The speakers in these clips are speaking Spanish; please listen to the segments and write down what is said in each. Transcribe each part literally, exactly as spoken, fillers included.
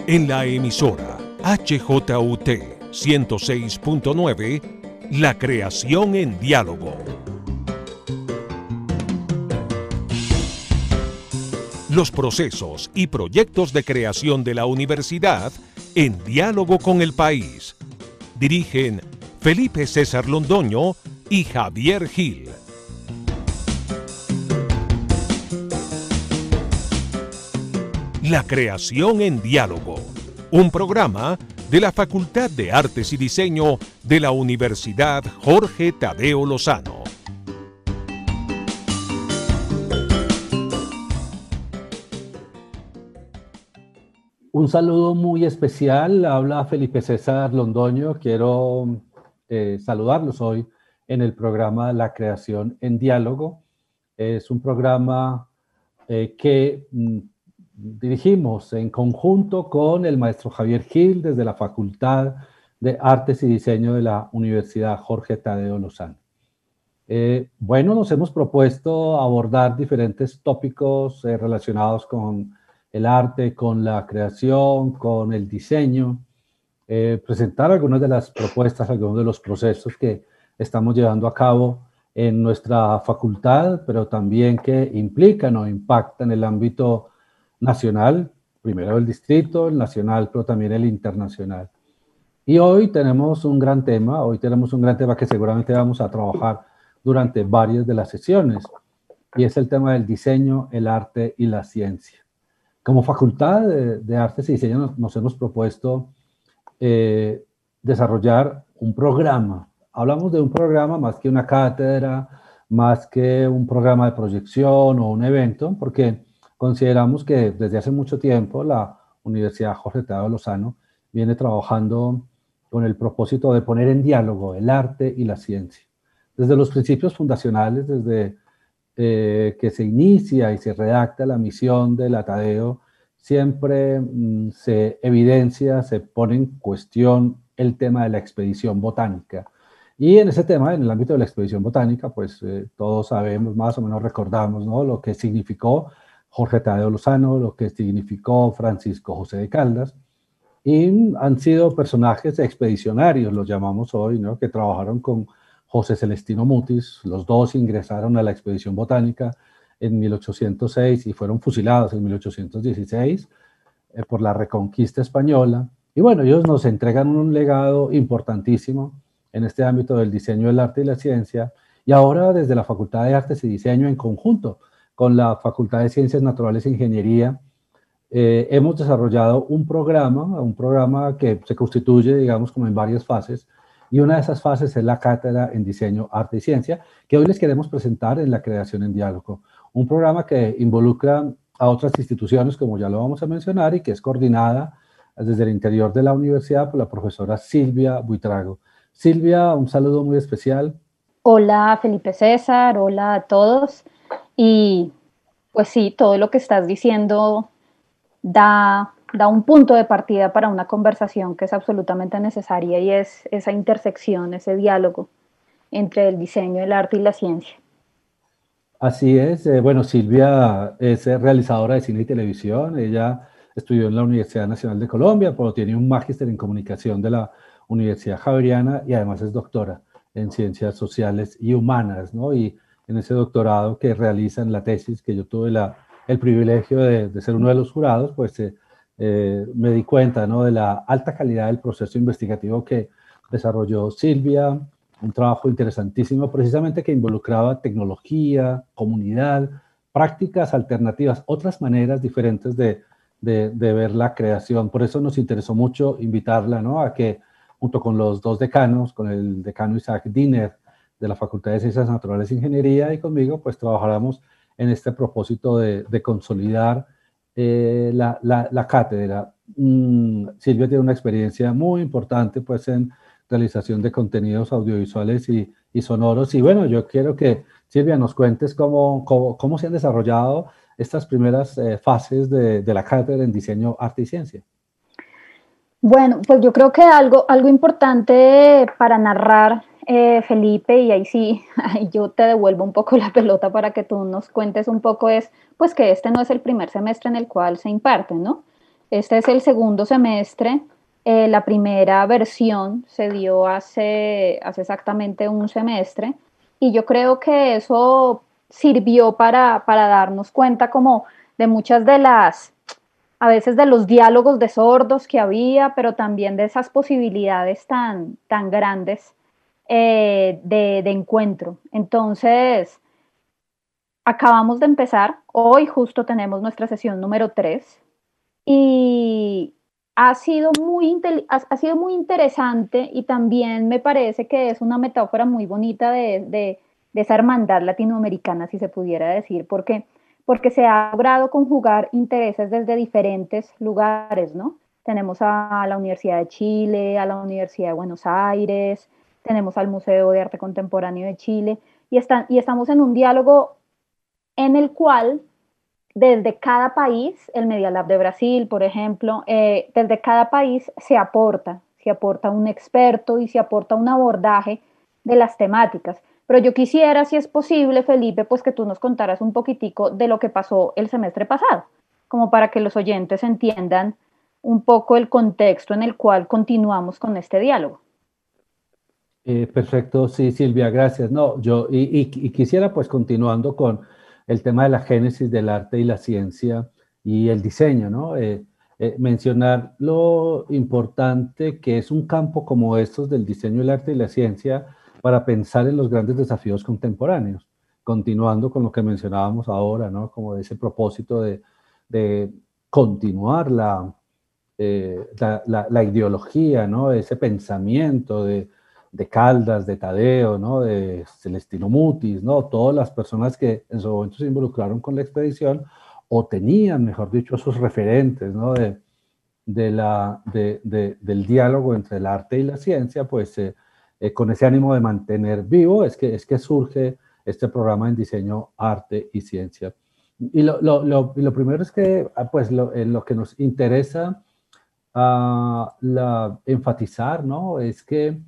En la emisora H J U T ciento seis punto nueve, La Creación en Diálogo. Los procesos y proyectos de creación de la universidad en diálogo con el país. Dirigen Felipe César Londoño y Javier Gil. La Creación en Diálogo, un programa de la Facultad de Artes y Diseño de la Universidad Jorge Tadeo Lozano. Un saludo muy especial, habla Felipe César Londoño. Quiero eh, saludarlos hoy en el programa La Creación en Diálogo. Es un programa eh, que mm, dirigimos en conjunto con el maestro Javier Gil desde la Facultad de Artes y Diseño de la Universidad Jorge Tadeo Lozano. Eh, bueno, nos hemos propuesto abordar diferentes tópicos eh, relacionados con el arte, con la creación, con el diseño, eh, presentar algunas de las propuestas, algunos de los procesos que estamos llevando a cabo en nuestra facultad, pero también que implican o impactan el ámbito nacional, primero el distrito, el nacional, pero también el internacional. Y hoy tenemos un gran tema, hoy tenemos un gran tema que seguramente vamos a trabajar durante varias de las sesiones, y es el tema del diseño, el arte y la ciencia. Como Facultad de, de Artes y Diseño nos, nos hemos propuesto eh, desarrollar un programa. Hablamos de un programa más que una cátedra, más que un programa de proyección o un evento, porque consideramos que desde hace mucho tiempo la Universidad Jorge Tadeo Lozano viene trabajando con el propósito de poner en diálogo el arte y la ciencia. Desde los principios fundacionales, desde Eh, que se inicia y se redacta la misión del Atadeo, siempre mm, se evidencia, se pone en cuestión el tema de la expedición botánica. Y en ese tema, en el ámbito de la expedición botánica, pues eh, todos sabemos, más o menos recordamos, ¿no?, lo que significó Jorge Tadeo Lozano, lo que significó Francisco José de Caldas, y han sido personajes expedicionarios, los llamamos hoy, ¿no?, que trabajaron con José Celestino Mutis. Los dos ingresaron a la expedición botánica en mil ochocientos seis y fueron fusilados en mil ochocientos dieciséis eh, por la Reconquista Española. Y bueno, ellos nos entregan un legado importantísimo en este ámbito del diseño, el arte y la ciencia. Y ahora desde la Facultad de Artes y Diseño, en conjunto con la Facultad de Ciencias Naturales e Ingeniería, eh, hemos desarrollado un programa, un programa que se constituye, digamos, como en varias fases. Y una de esas fases es la Cátedra en Diseño, Arte y Ciencia, que hoy les queremos presentar en La Creación en Diálogo. Un programa que involucra a otras instituciones, como ya lo vamos a mencionar, y que es coordinada desde el interior de la universidad por la profesora Silvia Buitrago. Silvia, un saludo muy especial. Hola Felipe César, hola a todos. Y pues sí, todo lo que estás diciendo da... da un punto de partida para una conversación que es absolutamente necesaria, y es esa intersección, ese diálogo entre el diseño, el arte y la ciencia. Así es. Eh, bueno, Silvia es eh, realizadora de cine y televisión. Ella estudió en la Universidad Nacional de Colombia, pero tiene un magíster en comunicación de la Universidad Javeriana y además es doctora en ciencias sociales y humanas, ¿no? Y en ese doctorado que realiza en la tesis, que yo tuve la, el privilegio de, de ser uno de los jurados, pues eh, Eh, me di cuenta, ¿no?, de la alta calidad del proceso investigativo que desarrolló Silvia, un trabajo interesantísimo precisamente que involucraba tecnología, comunidad, prácticas alternativas, otras maneras diferentes de, de, de ver la creación. Por eso nos interesó mucho invitarla, ¿no?, a que junto con los dos decanos, con el decano Isaac Diner de la Facultad de Ciencias Naturales e Ingeniería y conmigo, pues trabajáramos en este propósito de, de consolidar Eh, la, la, la cátedra. Mm, Silvia tiene una experiencia muy importante pues en realización de contenidos audiovisuales y, y sonoros, y bueno, yo quiero que Silvia nos cuentes cómo, cómo, cómo se han desarrollado estas primeras eh, fases de, de la cátedra en diseño, arte y ciencia. Bueno, pues yo creo que algo, algo importante para narrar, eh, Felipe, y ahí sí, ahí yo te devuelvo un poco la pelota para que tú nos cuentes un poco, es pues que este no es el primer semestre en el cual se imparte, ¿no? Este es el segundo semestre. Eh, la primera versión se dio hace, hace exactamente un semestre y yo creo que eso sirvió para, para darnos cuenta como de muchas de las, a veces de los diálogos de sordos que había, pero también de esas posibilidades tan, tan grandes eh, de, de encuentro. Entonces, acabamos de empezar, hoy justo tenemos nuestra sesión número tres y ha sido muy, ha, ha sido muy interesante y también me parece que es una metáfora muy bonita de, de, de esa hermandad latinoamericana, si se pudiera decir, porque, porque se ha logrado conjugar intereses desde diferentes lugares, ¿no? Tenemos a la Universidad de Chile, a la Universidad de Buenos Aires, tenemos al Museo de Arte Contemporáneo de Chile y, están, y estamos en un diálogo en el cual desde cada país, el Media Lab de Brasil, por ejemplo, eh, desde cada país se aporta, se aporta un experto y se aporta un abordaje de las temáticas. Pero yo quisiera, si es posible, Felipe, pues que tú nos contaras un poquitico de lo que pasó el semestre pasado, como para que los oyentes entiendan un poco el contexto en el cual continuamos con este diálogo. Eh, perfecto, sí, Silvia, gracias. No, yo y, y, y quisiera pues continuando con el tema de la génesis del arte y la ciencia y el diseño, ¿no? Eh, eh, mencionar lo importante que es un campo como estos del diseño, el arte y la ciencia para pensar en los grandes desafíos contemporáneos, continuando con lo que mencionábamos ahora, ¿no? Como ese propósito de, de continuar la, eh, la, la, la ideología, ¿no? Ese pensamiento de de Caldas, de Tadeo, ¿no? De Celestino Mutis, ¿no? Todas las personas que en su momento se involucraron con la expedición o tenían, mejor dicho, esos referentes, ¿no? De, de la, de, de, del diálogo entre el arte y la ciencia, pues eh, eh, con ese ánimo de mantener vivo es que, es que surge este programa en diseño, arte y ciencia. Y lo, lo, lo, y lo primero es que, pues, lo, en lo que nos interesa uh, la, enfatizar, ¿no? Es que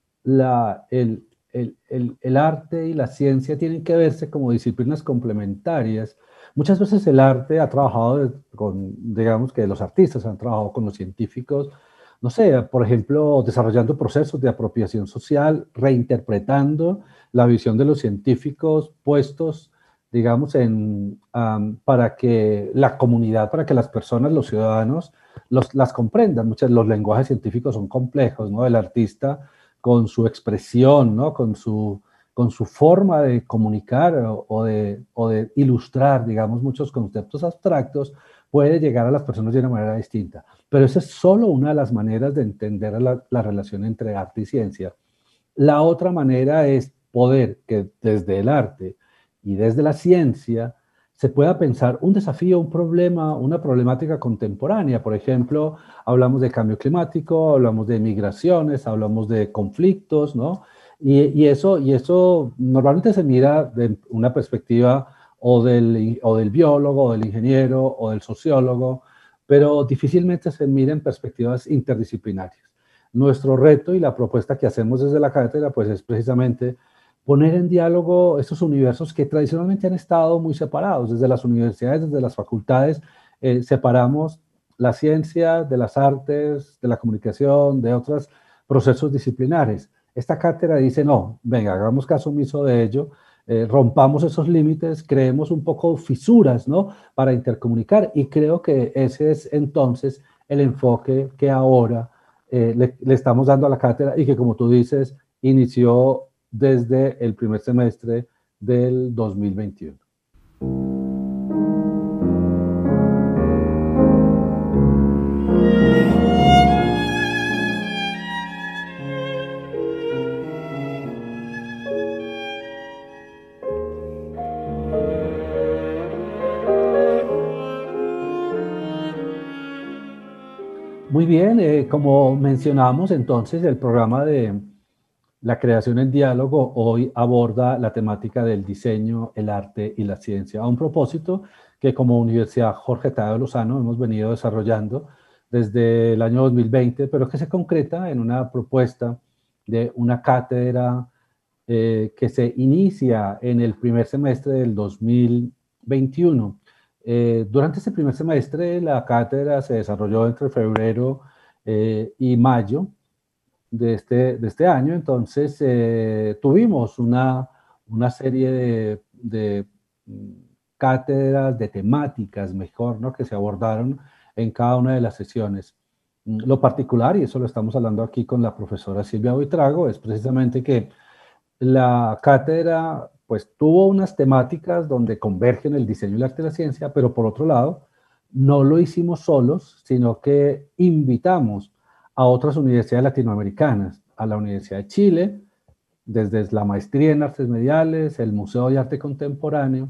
la, el, el, el, el arte y la ciencia tienen que verse como disciplinas complementarias. Muchas veces el arte ha trabajado con, digamos que los artistas han trabajado con los científicos, no sé, por ejemplo, desarrollando procesos de apropiación social, reinterpretando la visión de los científicos puestos, digamos, en, um, para que la comunidad, para que las personas, los ciudadanos, los, las comprendan. Muchos los lenguajes científicos son complejos, ¿no? El artista con su expresión, ¿no? Con su, con su forma de comunicar o, o, de, o de ilustrar, digamos, muchos conceptos abstractos, puede llegar a las personas de una manera distinta. Pero esa es solo una de las maneras de entender la, la relación entre arte y ciencia. La otra manera es poder que desde el arte y desde la ciencia se pueda pensar un desafío, un problema, una problemática contemporánea. Por ejemplo, hablamos de cambio climático, hablamos de migraciones, hablamos de conflictos, ¿no? Y, y, eso, y eso normalmente se mira de una perspectiva o del, o del biólogo, o del ingeniero, o del sociólogo, pero difícilmente se mira en perspectivas interdisciplinarias. Nuestro reto y la propuesta que hacemos desde la cátedra, pues es precisamente poner en diálogo estos universos que tradicionalmente han estado muy separados. Desde las universidades, desde las facultades, eh, separamos la ciencia de las artes, de la comunicación, de otros procesos disciplinares. Esta cátedra dice, no, venga, hagamos caso omiso de ello, eh, rompamos esos límites, creemos un poco fisuras, ¿no? Para intercomunicar, y creo que ese es entonces el enfoque que ahora eh, le, le estamos dando a la cátedra y que, como tú dices, inició desde el primer semestre del dos mil veintiuno. Muy bien, eh, como mencionamos entonces, el programa de la creación en diálogo hoy aborda la temática del diseño, el arte y la ciencia, a un propósito que como Universidad Jorge Tadeo Lozano hemos venido desarrollando desde el año dos mil veinte, pero que se concreta en una propuesta de una cátedra eh, que se inicia en el primer semestre del dos mil veintiuno. Eh, durante este primer semestre, la cátedra se desarrolló entre febrero eh, y mayo de este, de este año. Entonces, eh, tuvimos una, una serie de, de mm, cátedras, de temáticas, mejor, ¿no?, que se abordaron en cada una de las sesiones. Mm, Lo particular, y eso lo estamos hablando aquí con la profesora Silvia Buitrago, es precisamente que la cátedra pues tuvo unas temáticas donde convergen el diseño y el arte de la ciencia, pero por otro lado, no lo hicimos solos, sino que invitamos a otras universidades latinoamericanas, a la Universidad de Chile, desde la maestría en artes mediales, el Museo de Arte Contemporáneo,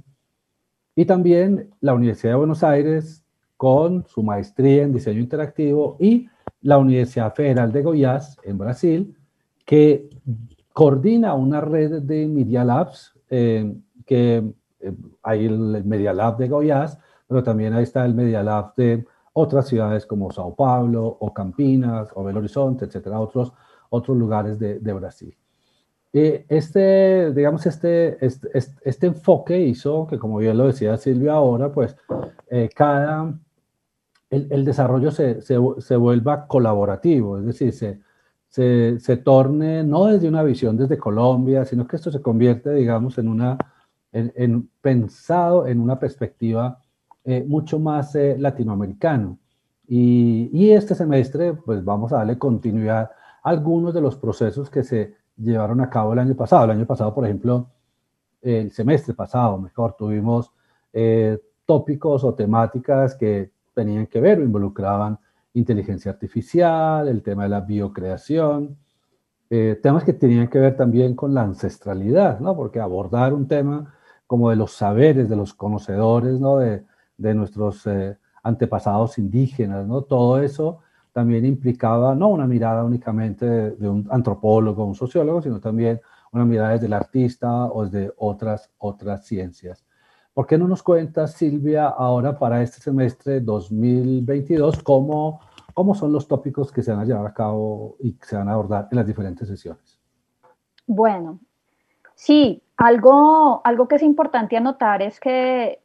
y también la Universidad de Buenos Aires con su maestría en diseño interactivo, y la Universidad Federal de Goiás en Brasil, que coordina una red de Media Labs, eh, que eh, hay el Media Lab de Goiás, pero también ahí está el Media Lab de otras ciudades como Sao Paulo o Campinas o Belo Horizonte, etcétera, otros, otros lugares de, de Brasil. Eh, este, digamos, este, este, este, este enfoque hizo que, como bien lo decía Silvia ahora, pues eh, cada, el, el desarrollo se, se, se, vuelva colaborativo, es decir, se, se, se, torne no desde una visión desde Colombia, sino que esto se convierte, digamos, en una, en, en pensado en una perspectiva eh, mucho más eh, latinoamericano. Y, y este semestre, pues vamos a darle continuidad a algunos de los procesos que se llevaron a cabo el año pasado. El año pasado, por ejemplo, el semestre pasado, mejor, tuvimos eh, tópicos o temáticas que tenían que ver o involucraban inteligencia artificial, el tema de la biocreación, eh, temas que tenían que ver también con la ancestralidad, ¿no? Porque abordar un tema como de los saberes, de los conocedores, ¿no?, de, de nuestros eh, antepasados indígenas, ¿no? Todo eso también implicaba no una mirada únicamente de, de un antropólogo, un sociólogo, sino también una mirada desde el artista o desde otras, otras ciencias. ¿Por qué no nos cuentas, Silvia, ahora para este semestre dos mil veintidós, cómo, cómo son los tópicos que se van a llevar a cabo y que se van a abordar en las diferentes sesiones? Bueno, sí, algo, algo que es importante anotar es que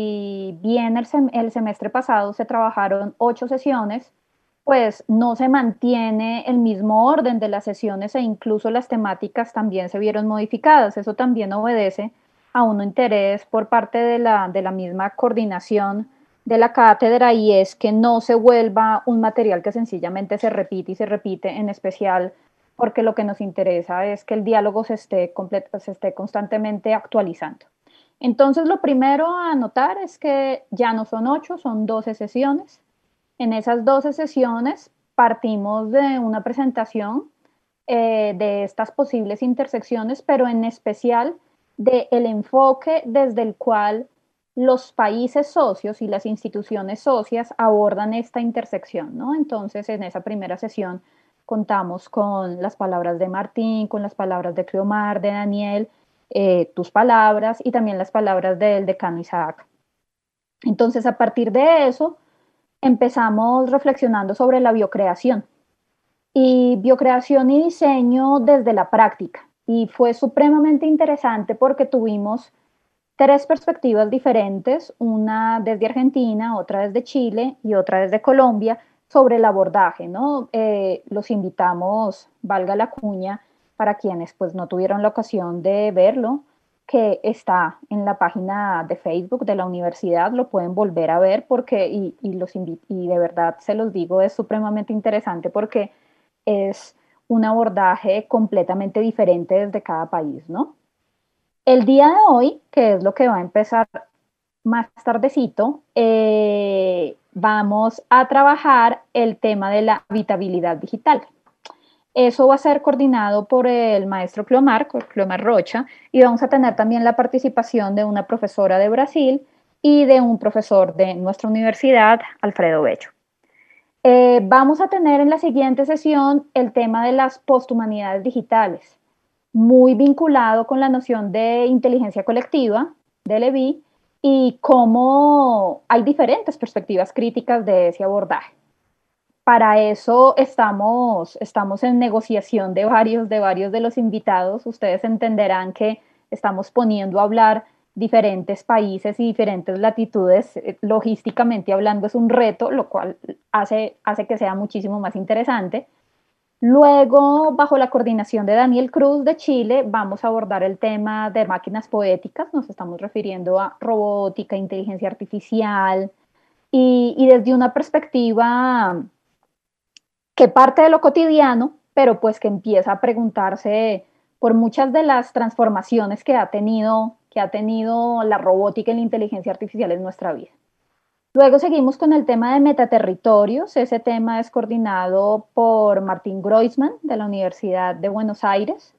si bien el, sem el semestre pasado se trabajaron ocho sesiones, pues no se mantiene el mismo orden de las sesiones e incluso las temáticas también se vieron modificadas. Eso también obedece a un interés por parte de la, de la misma coordinación de la cátedra, y es que no se vuelva un material que sencillamente se repite y se repite, en especial porque lo que nos interesa es que el diálogo se esté, se esté constantemente actualizando. Entonces, lo primero a anotar es que ya no son ocho, son doce sesiones. En esas doce sesiones partimos de una presentación eh, de estas posibles intersecciones, pero en especial del enfoque desde el cual los países socios y las instituciones socias abordan esta intersección, ¿no? Entonces, en esa primera sesión contamos con las palabras de Martín, con las palabras de Cleomar, de Daniel, eh, tus palabras y también las palabras del decano Isaac. Entonces, a partir de eso, empezamos reflexionando sobre la biocreación y biocreación y diseño desde la práctica. Y fue supremamente interesante porque tuvimos tres perspectivas diferentes, una desde Argentina, otra desde Chile y otra desde Colombia, sobre el abordaje, ¿no? Eh, los invitamos, valga la cuña, para quienes pues no tuvieron la ocasión de verlo, que está en la página de Facebook de la universidad, lo pueden volver a ver porque, y, y, los y de verdad se los digo, es supremamente interesante porque es un abordaje completamente diferente desde cada país, ¿no? El día de hoy, que es lo que va a empezar más tardecito, eh, vamos a trabajar el tema de la habitabilidad digital. Eso va a ser coordinado por el maestro Cleomar, Cleomar Rocha, y vamos a tener también la participación de una profesora de Brasil y de un profesor de nuestra universidad, Alfredo Bello. Eh, vamos a tener en la siguiente sesión el tema de las posthumanidades digitales, muy vinculado con la noción de inteligencia colectiva, de Levy, y cómo hay diferentes perspectivas críticas de ese abordaje. Para eso estamos, estamos en negociación de varios, de varios de los invitados. Ustedes entenderán que estamos poniendo a hablar diferentes países y diferentes latitudes, eh, logísticamente hablando es un reto, lo cual hace, hace que sea muchísimo más interesante. Luego, bajo la coordinación de Daniel Cruz de Chile, vamos a abordar el tema de máquinas poéticas, nos estamos refiriendo a robótica, inteligencia artificial, y, y desde una perspectiva que parte de lo cotidiano, pero pues que empieza a preguntarse por muchas de las transformaciones que ha tenido, que ha tenido la robótica y la inteligencia artificial en nuestra vida. Luego seguimos con el tema de metaterritorios. Ese tema es coordinado por Martín Groisman de la Universidad de Buenos Aires.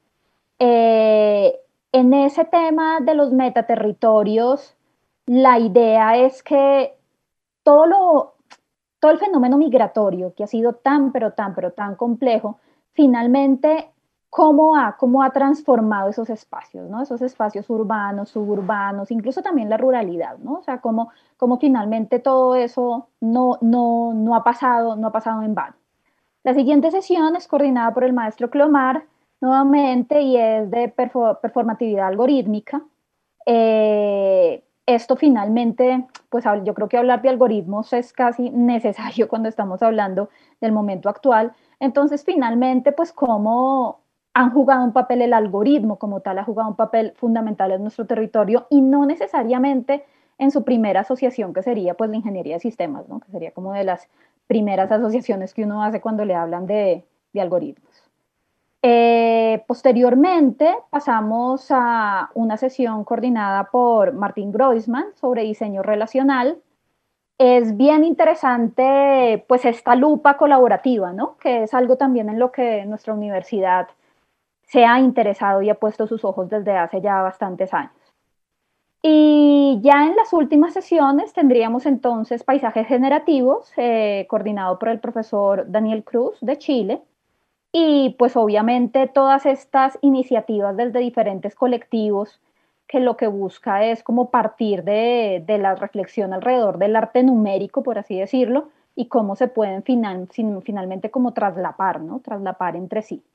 Eh, en ese tema de los metaterritorios, la idea es que todo, lo, todo el fenómeno migratorio, que ha sido tan, pero tan, pero tan complejo, finalmente, ¿cómo ha, cómo ha transformado esos espacios, ¿no? Esos espacios urbanos, suburbanos, incluso también la ruralidad, ¿no? O sea, cómo, cómo finalmente todo eso no, no, no, ha pasado, no ha pasado en vano. La siguiente sesión es coordinada por el maestro Clomar, nuevamente, y es de performatividad algorítmica. Eh, esto finalmente, pues yo creo que hablar de algoritmos es casi necesario cuando estamos hablando del momento actual. Entonces, finalmente, pues cómo han jugado un papel, el algoritmo como tal ha jugado un papel fundamental en nuestro territorio y no necesariamente en su primera asociación, que sería pues la ingeniería de sistemas, ¿no? Que sería como de las primeras asociaciones que uno hace cuando le hablan de, de algoritmos. Eh, posteriormente pasamos a una sesión coordinada por Martín Groisman sobre diseño relacional. Es bien interesante pues esta lupa colaborativa, ¿no? Que es algo también en lo que nuestra universidad se ha interesado y ha puesto sus ojos desde hace ya bastantes años. Y ya en las últimas sesiones tendríamos entonces paisajes generativos, eh, coordinado por el profesor Daniel Cruz de Chile, y pues obviamente todas estas iniciativas desde diferentes colectivos que lo que busca es como partir de, de la reflexión alrededor del arte numérico, por así decirlo, y cómo se pueden final, finalmente como traslapar, ¿no? Traslapar entre sí.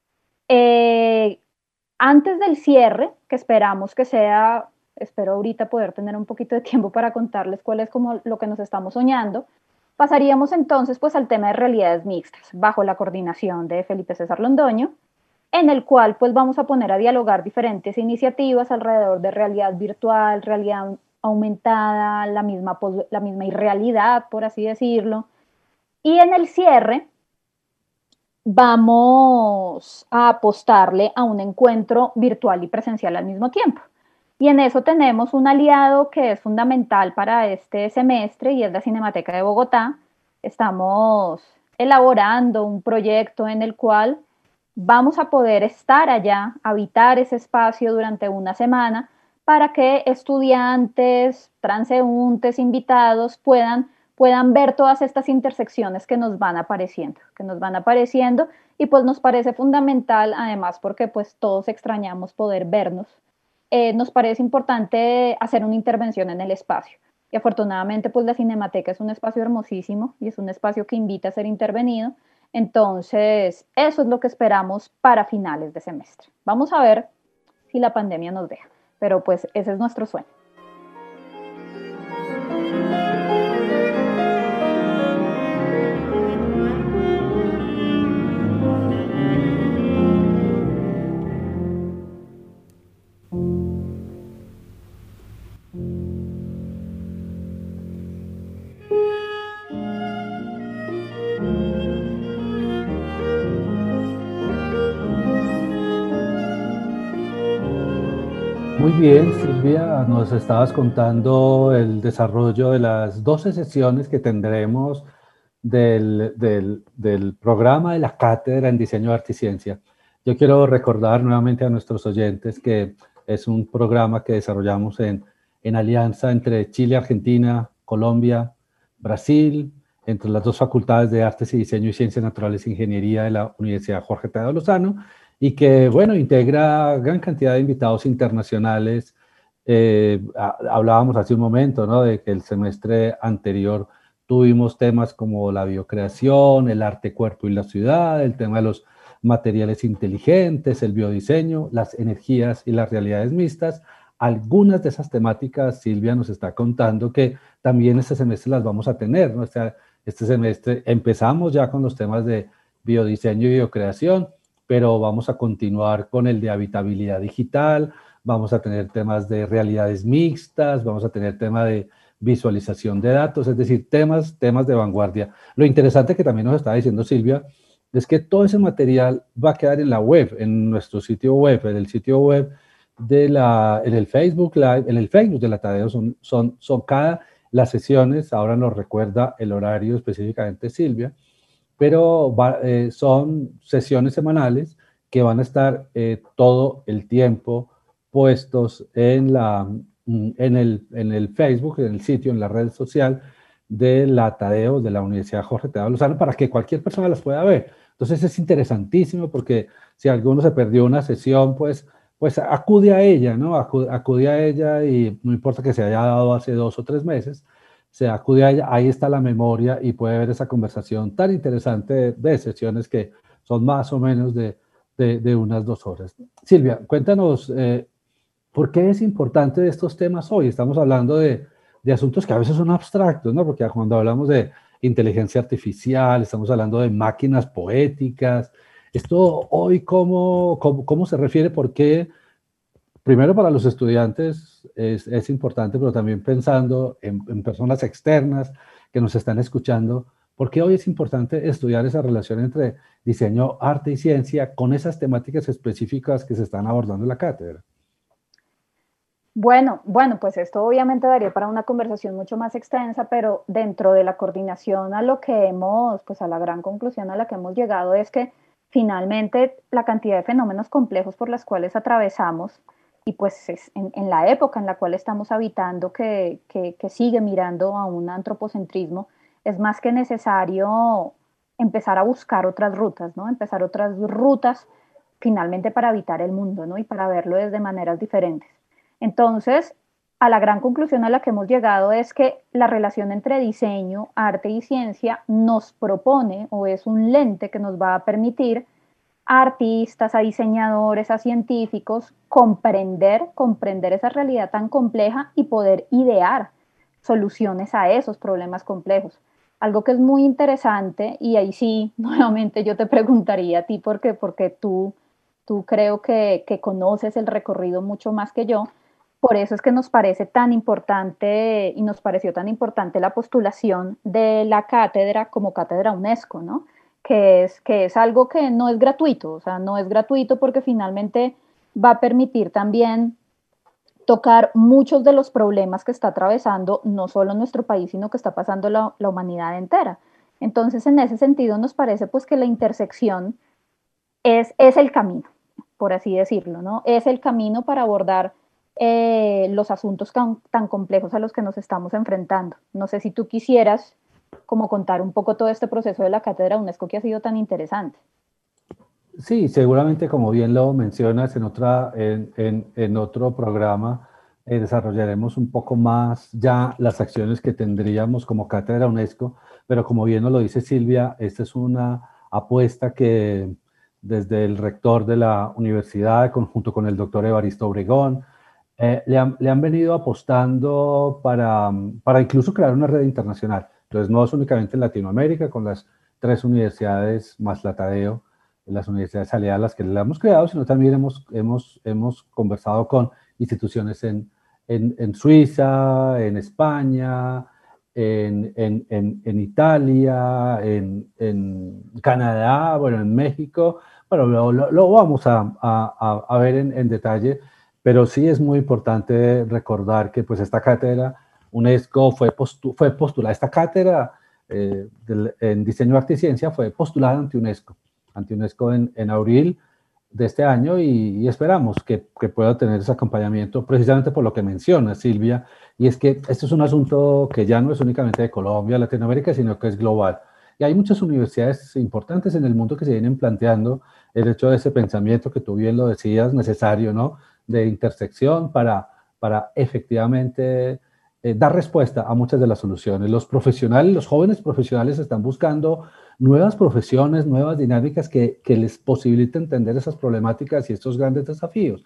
Eh, antes del cierre, que esperamos que sea, espero ahorita poder tener un poquito de tiempo para contarles cuál es como lo que nos estamos soñando, pasaríamos entonces pues al tema de realidades mixtas, bajo la coordinación de Felipe César Londoño, en el cual pues vamos a poner a dialogar diferentes iniciativas alrededor de realidad virtual, realidad aumentada, la misma, la misma irrealidad, por así decirlo. Y en el cierre vamos a apostarle a un encuentro virtual y presencial al mismo tiempo. Y en eso tenemos un aliado que es fundamental para este semestre y es la Cinemateca de Bogotá. Estamos elaborando un proyecto en el cual vamos a poder estar allá, habitar ese espacio durante una semana para que estudiantes, transeúntes, invitados puedan puedan ver todas estas intersecciones que nos van apareciendo, que nos van apareciendo y pues nos parece fundamental, además porque pues todos extrañamos poder vernos, eh, nos parece importante hacer una intervención en el espacio. Y afortunadamente pues la Cinemateca es un espacio hermosísimo y es un espacio que invita a ser intervenido, entonces eso es lo que esperamos para finales de semestre. Vamos a ver si la pandemia nos deja, pero pues ese es nuestro sueño. Muy bien, Silvia, nos estabas contando el desarrollo de las doce sesiones que tendremos del, del, del programa de la Cátedra en Diseño, Arte y Ciencia. Yo quiero recordar nuevamente a nuestros oyentes que es un programa que desarrollamos en, en alianza entre Chile, Argentina, Colombia, Brasil, entre las dos facultades de Artes y Diseño y Ciencias Naturales e Ingeniería de la Universidad Jorge Tadeo Lozano, y que, bueno, integra gran cantidad de invitados internacionales. Eh, hablábamos hace un momento, ¿no?, de que el semestre anterior tuvimos temas como la biocreación, el arte, cuerpo y la ciudad, el tema de los materiales inteligentes, el biodiseño, las energías y las realidades mixtas. algunas de esas temáticas Silvia nos está contando que también este semestre las vamos a tener, ¿no? Este, este semestre empezamos ya con los temas de biodiseño y biocreación, pero vamos a continuar con el de habitabilidad digital, vamos a tener temas de realidades mixtas, vamos a tener tema de visualización de datos, es decir, temas, temas de vanguardia. Lo interesante que también nos estaba diciendo Silvia es que todo ese material va a quedar en la web, en nuestro sitio web, en el sitio web de la, en el Facebook Live, en el Facebook de la Tadeo, son, son, son cada las sesiones, ahora nos recuerda el horario específicamente Silvia, pero va, eh, son sesiones semanales que van a estar eh, todo el tiempo puestos en, la, en, el, en el Facebook, en el sitio, en la red social de la Tadeo, de la Universidad Jorge Tadeo Lozano, para que cualquier persona las pueda ver. Entonces es interesantísimo porque si alguno se perdió una sesión, pues, pues acude a ella, ¿no? Acude, acude a ella y no importa que se haya dado hace dos o tres meses, se acude a ella, ahí está la memoria y puede ver esa conversación tan interesante de, de sesiones que son más o menos de, de, de unas dos horas. Silvia, cuéntanos, eh, ¿por qué es importante estos temas hoy? Estamos hablando de, de asuntos que a veces son abstractos, ¿no? Porque cuando hablamos de inteligencia artificial, estamos hablando de máquinas poéticas. Esto hoy, ¿cómo, cómo, cómo se refiere? ¿Por qué? Primero para los estudiantes es, es importante, pero también pensando en, en personas externas que nos están escuchando, ¿por qué hoy es importante estudiar esa relación entre diseño, arte y ciencia con esas temáticas específicas que se están abordando en la cátedra? Bueno, bueno, pues esto obviamente daría para una conversación mucho más extensa, pero dentro de la coordinación a lo que hemos, pues a la gran conclusión a la que hemos llegado es que finalmente la cantidad de fenómenos complejos por las cuales atravesamos y pues es en, en la época en la cual estamos habitando que, que, que sigue mirando a un antropocentrismo, es más que necesario empezar a buscar otras rutas, ¿no? Empezar otras rutas finalmente para habitar el mundo, ¿no? Y para verlo desde maneras diferentes. Entonces, a la gran conclusión a la que hemos llegado es que la relación entre diseño, arte y ciencia nos propone o es un lente que nos va a permitir a artistas, a diseñadores, a científicos comprender, comprender esa realidad tan compleja y poder idear soluciones a esos problemas complejos. Algo que es muy interesante, y ahí sí, nuevamente yo te preguntaría a ti, porque, porque tú, tú creo que, que conoces el recorrido mucho más que yo. Por eso es que nos parece tan importante y nos pareció tan importante la postulación de la cátedra como cátedra UNESCO, ¿no? Que es, que es algo que no es gratuito, o sea, no es gratuito porque finalmente va a permitir también tocar muchos de los problemas que está atravesando no solo nuestro país, sino que está pasando la, la humanidad entera. Entonces, en ese sentido, nos parece pues que la intersección es, es el camino, por así decirlo, ¿no? Es el camino para abordar eh, los asuntos tan, tan complejos a los que nos estamos enfrentando. No sé si tú quisieras como contar un poco todo este proceso de la Cátedra UNESCO que ha sido tan interesante. Sí, seguramente como bien lo mencionas en, otra, en, en, en otro programa, eh, desarrollaremos un poco más ya las acciones que tendríamos como Cátedra UNESCO, pero como bien nos lo dice Silvia, esta es una apuesta que desde el rector de la universidad, junto con el doctor Evaristo Obregón, eh, le, han, le han venido apostando para, para incluso crear una red internacional. Entonces no es únicamente en Latinoamérica, con las tres universidades más la Tadeo, las universidades aliadas a las que le hemos creado, sino también hemos, hemos, hemos conversado con instituciones en, en, en Suiza, en España, en, en, en, en Italia, en, en Canadá, bueno, en México. Bueno, lo, lo, lo vamos a, a, a ver en, en detalle, pero sí es muy importante recordar que pues esta cátedra UNESCO fue, postu, fue postulada, esta cátedra eh, del, en diseño, arte y ciencia fue postulada ante UNESCO. ante UNESCO en, en abril de este año y, y esperamos que, que pueda tener ese acompañamiento precisamente por lo que menciona Silvia, y es que este es un asunto que ya no es únicamente de Colombia, Latinoamérica, sino que es global. Y hay muchas universidades importantes en el mundo que se vienen planteando el hecho de ese pensamiento que tú bien lo decías, necesario, ¿no? De intersección para, para efectivamente eh, dar respuesta a muchas de las soluciones. Los profesionales, los jóvenes profesionales están buscando nuevas profesiones, nuevas dinámicas que, que les posibiliten entender esas problemáticas y estos grandes desafíos.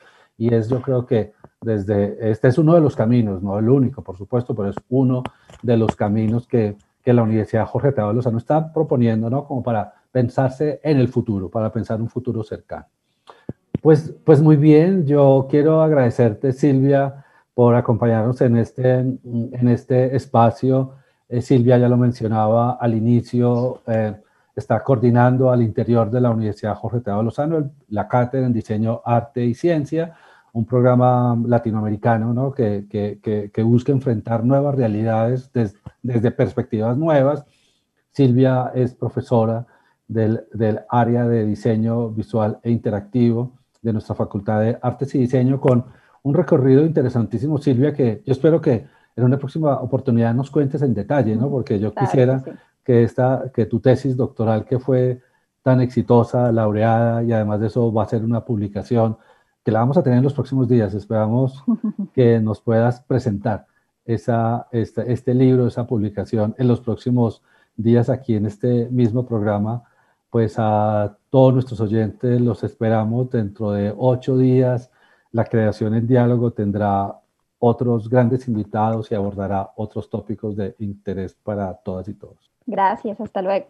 y es, yo creo que desde, este es uno de los caminos, no el único, por supuesto, pero es uno de los caminos que, que la Universidad Jorge Tadeo Lozano está proponiendo, ¿no? Como para pensarse en el futuro, para pensar un futuro cercano. Pues, pues muy bien, yo quiero agradecerte, Silvia, por acompañarnos en este, en este espacio. Eh, Silvia ya lo mencionaba al inicio, eh, está coordinando al interior de la Universidad Jorge Tadeo Lozano la Cátedra en Diseño, Arte y Ciencia, un programa latinoamericano, ¿no? que, que, que, que busca enfrentar nuevas realidades des, desde perspectivas nuevas. Silvia es profesora del, del área de diseño visual e interactivo de nuestra Facultad de Artes y Diseño, con un recorrido interesantísimo, Silvia, que yo espero que en una próxima oportunidad nos cuentes en detalle, ¿no? Porque yo claro quisiera que, sí. que, esta, que tu tesis doctoral, que fue tan exitosa, laureada, y además de eso va a ser una publicación que la vamos a tener en los próximos días. Esperamos que nos puedas presentar esa, este, este libro, esa publicación en los próximos días aquí en este mismo programa. Pues a todos nuestros oyentes los esperamos dentro de ocho días. La Creación en Diálogo tendrá otros grandes invitados y abordará otros tópicos de interés para todas y todos. Gracias, hasta luego.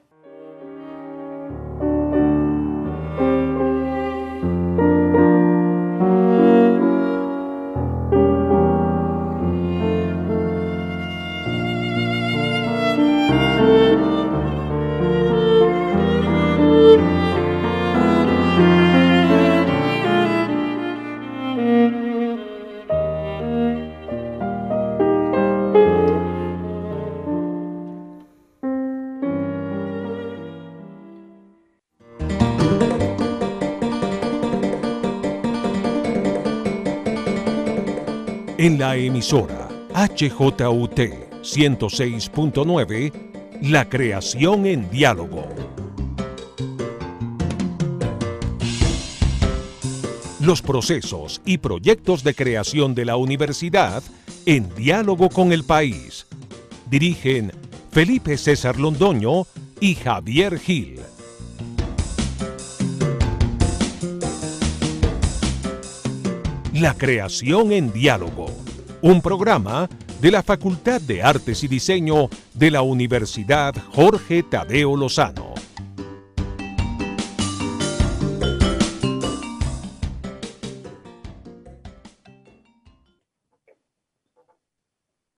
En la emisora H J U T ciento seis punto nueve, La Creación en Diálogo. Los procesos y proyectos de creación de la universidad en diálogo con el país. Dirigen Felipe César Londoño y Javier Gil. La Creación en Diálogo, un programa de la Facultad de Artes y Diseño de la Universidad Jorge Tadeo Lozano.